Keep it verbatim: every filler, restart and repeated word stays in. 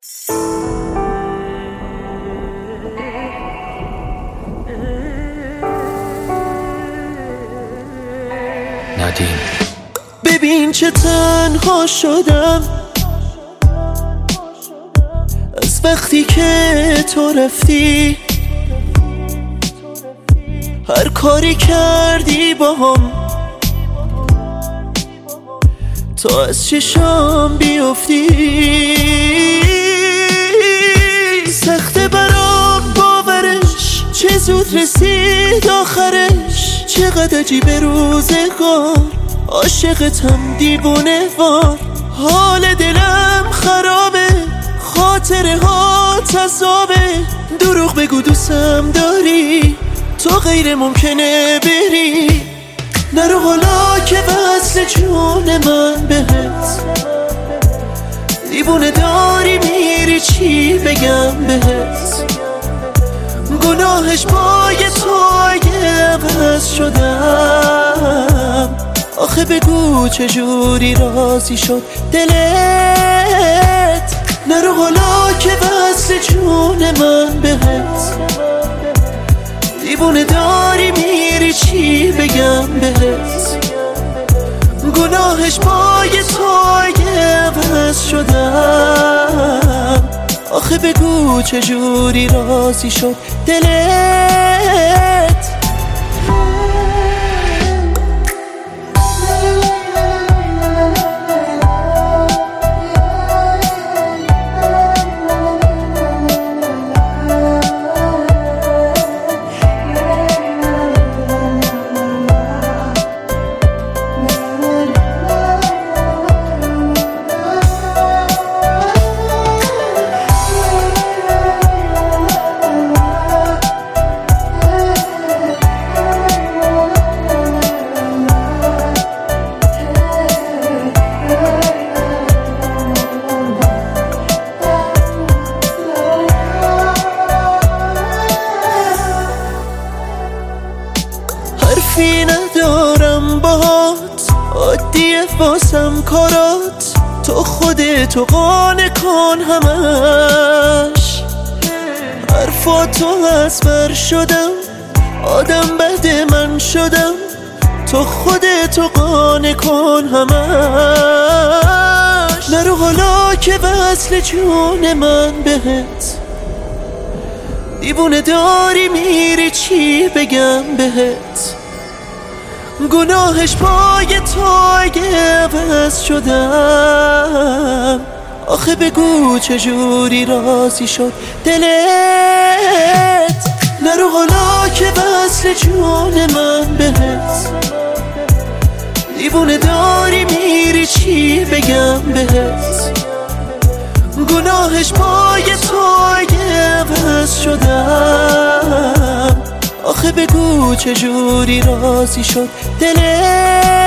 ندیم. ببین چه تنها شدم از وقتی که تو رفتی، هر کاری کردی با هم تا از چشام بیفتی. سخته برام باورش، چه زود رسید آخرش. چقدر عجیب روزگار، عاشقتم دیوونه وار. حال دلم خرابه، خاطره ها تزابه. دروغ بگو دوستم داری، تو غیر ممکنه بری. نرو حالا که وصل جون من بهت. دیوونه داری میری، چی بگم بهت. گناهش پای تو اگه عوض شدم. آخه بگو چجوری راضی شد دلت. نرو حالا که وصل جون من بهت. دیوونه داری میری، چی بگم بهت. گناهش پای تو اگه عوض شدم. آخه بگو چجوری راضی شد دلت. حرفی ندارم باهات، عادیه واسم کارات. تو خودتو قانع کن همش. حرفاتو از بر شدم، آدم بد من شدم. تو خودتو قانع کن همش. نرو حالا که وصل جون من بهت. دیوونه داری میری، چی بگم بهت. گناهش پای تو اگه عوض شدم. آخه بگو چجوری راضی شد دلت. نرو حالا که وصل جون من بهت. دیوونه داری میری، چی بگم بهت. گناهش پای تو اگه عوض شدم. آخه بگو چجوری راضی شد دلت.